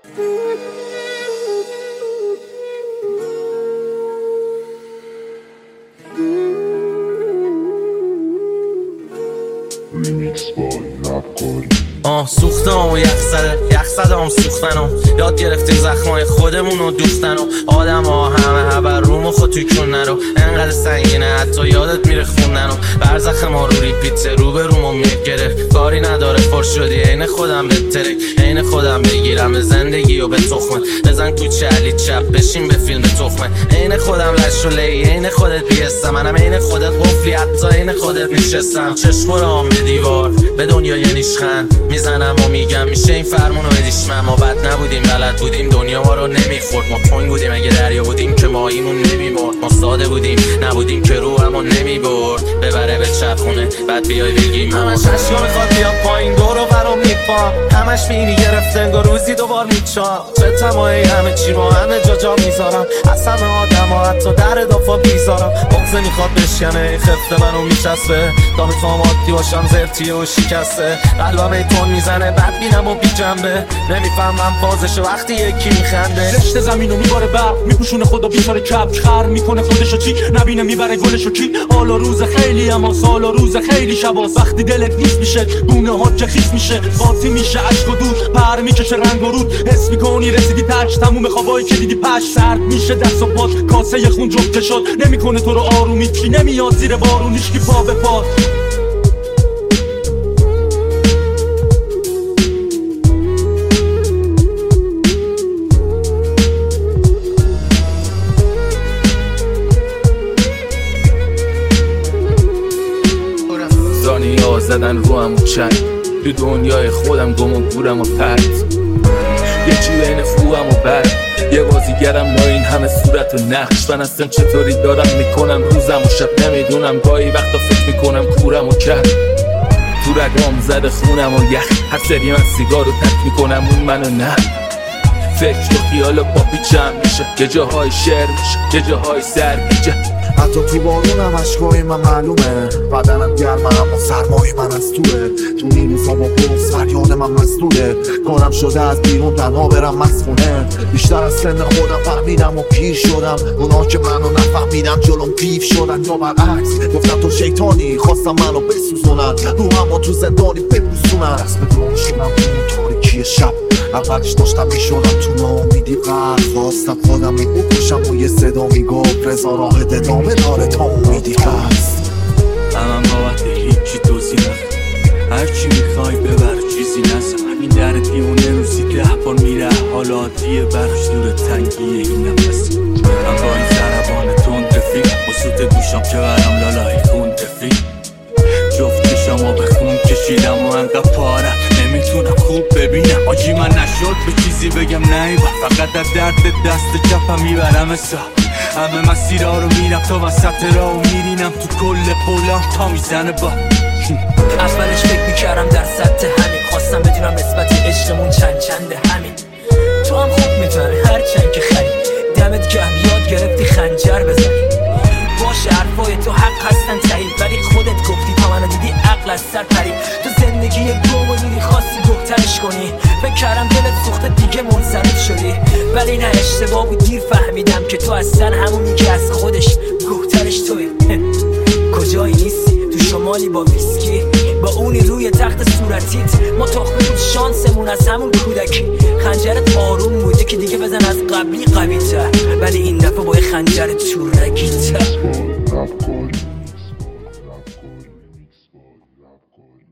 سوختم و یخ زدم سوختنم یاد گرفتیم زخمای خودمون رو دوختن و آدم ها همه هبر روم و خود توی کن نرو انقدر سنگینه حتی یادت میره خوندن و برزخ ما رو ریپیت رو به رومو میگرفت کاری نداره فر شدی عین خودم به ترک عین خودم بگیرم به زندگی و به تخمه بزن کوچه علی چپ بشین به فیلم تخمه عین خودم لش و لی عین خودت بیستم منم عین خودت قفلی حتی عین خودت نشستم چشمورام به دیوار به دنیا یه نیشخند میزنم و میگم میشه این فرمونو بدیش من ما بد نبودیم بلد بودیم دنیا ما رو نمیخورد ما تنگ بودیم اگه دریا بودیم که ماهیمون نمیمرد ما ساده بودیم نبودیم که رو همون نمیبرد ببره به چرخونه بعد بیای بگیم همش اشیا میخواد بیاد پایین دورو برام میپام همش مینی گرفته انگار روزی دوبار میچام چه تمایی همه چی رو همه جا میذارم از همه آدم ها حتی در دافا بیزارم بغزه میخواد بشکنه خفته منو میچسبه تا میخوام عادی باشم زرتی و شکسته قلبم ای تون میزنه بعد بینم و بی جنبه نمیفهمم فازشو وقتی یکی میخنده رشته زمینو میباره برق میپوشونه خدا بیچاره کبک خر میکنه خودشو چی نبینه میبره گلشو کی حالا روز خیلی اما سال و روز خیلی شباست وقتی دلت نیست میشه گونه ها که خیس میشه قاطی میشه عشق و دود پر میکشه رنگ و رود حس میکنی رسیدی تاش تموم خوابایی که دیدی پش سرد میشه دست و پات کاسه خون جفته شد نمیکنه تو رو آرومی چی نمیاد زیر بارون هیچکی پا به پا زانی‌ها زدن رو هم و چند تو دنیای خودم گم و گورم و پرد یه چی بین خوبم و بد یه بازیگرم با این همه صورت و نقش من اصلا چطوری دارم میکنم روزم و شب نمیدونم گاهی وقتا فکر میکنم کورم و کرد تو رگام زده خونم و یخ هر سری من سیگار رو تک میکنم اون منو نه فکر و خیال و پاپیچم میشه یه جاهای شعر میشه یه جاهای سرگیجه حتی تو بارونم عشقای من معلومه بدنم گرمه اما سرمای من از توه تو نیلوفام و بوز فریاد من مزدوره کارم شده از بیرون تنها برم مسخونه بیشتر از سن خودم فهمیدم و پیر شدم اونا که منو نفهمیدم جلوم پیف شدن یا برعکس گفتم تو شیطانی خواستم منو بسوزونن رو هم تو زندانی بپوسونن دست به دون شدم تو تاریکی شب اولش داشتم میشدم تو ناامیدی غرق خواستم خودم رو بکشم و یه صدا میگفت رضا راه ادامه داره تا امیدی هست همم بابت هیچی توضیح نکن هرچی میخوای ببر چیزی نسه همین در دیونه روزی 10 بار میره حالا عادیه براش دور تنگیه این نفسی من با این ضربان تند رفیق با سوت گوشم که برم لالای خون تفریق جفت چشمو به خون کشیدم و انقدر پارم نمیتونم خوب ببینم آجی من نشد به چیزی بگم نیبا فقط از درد دست چپم میبرم حساب همه مسیرها رو میرم تا وسط راه و میرینم تو کل پولام تا میزنه با اولش فکر میکردم در سطح همین خواستم بدونم نسبت عشقمون چنده همین تو هم خوب میفهمی هرچند که خری دمت گرم یاد گرفتی خنجر بزنی باشه حرفای تو حق هستن تایی ولی خودت گفتی تا منو دیدی عقل از سر پرید تو زندگی گم و دیدی خواستی دخترش کنی فکر کردم دلت سوخته دیگه منصرف شدی ولی نه اشتباه بود دیر فهمیدم که تو اصلا همونی که از خودش دخترش توی کجایی نیستی تو شمالی با ویسکی با اونی روی تخت صورتیت ما تخمه بود شانسمون از همون کودکی خنجرت آروم بوده که دیگه بزن از قبلی قوی تر ولی این دفعه با خنجر تو رگی تر